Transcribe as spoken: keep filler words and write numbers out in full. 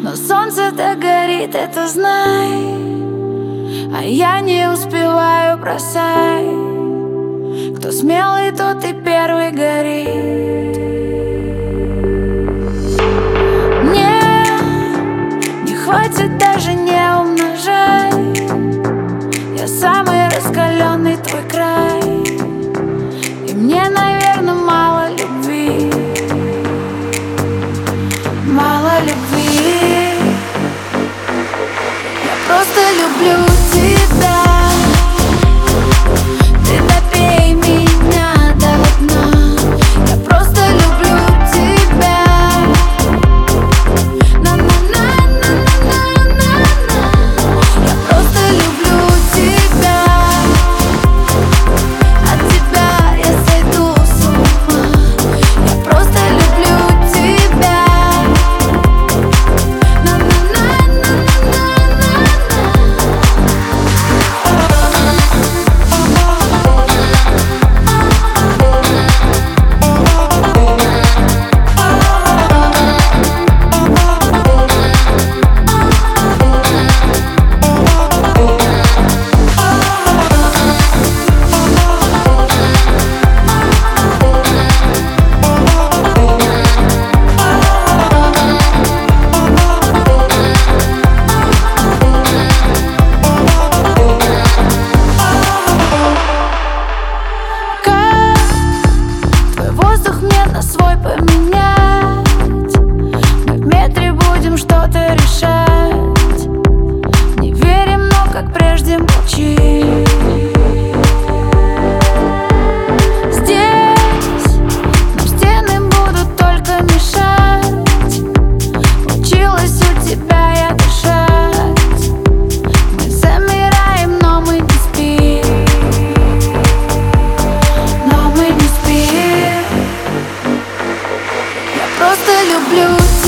Но солнце-то горит, это знай, а я не успеваю, бросай. Кто смелый, тот и первый горит. Мне не хватит, даже не умножай. Я самый раскаленный твой край, и мне, наверное, мало любви. Мало любви. Я просто люблю тебя. Ты допей меня до дна. Я просто люблю тебя. На-на-на-на-на-на-на-на. Я просто люблю тебя. От тебя я сойду с ума. Я просто люблю тебя. Свой поменять. Мы в метре будем что-то решать. Не верим, но как прежде молчим. Здесь нам стены будут только мешать. Училась у тебя я дышать. Мы замираем, но мы не спим. Но мы не спим. Просто люблю тебя.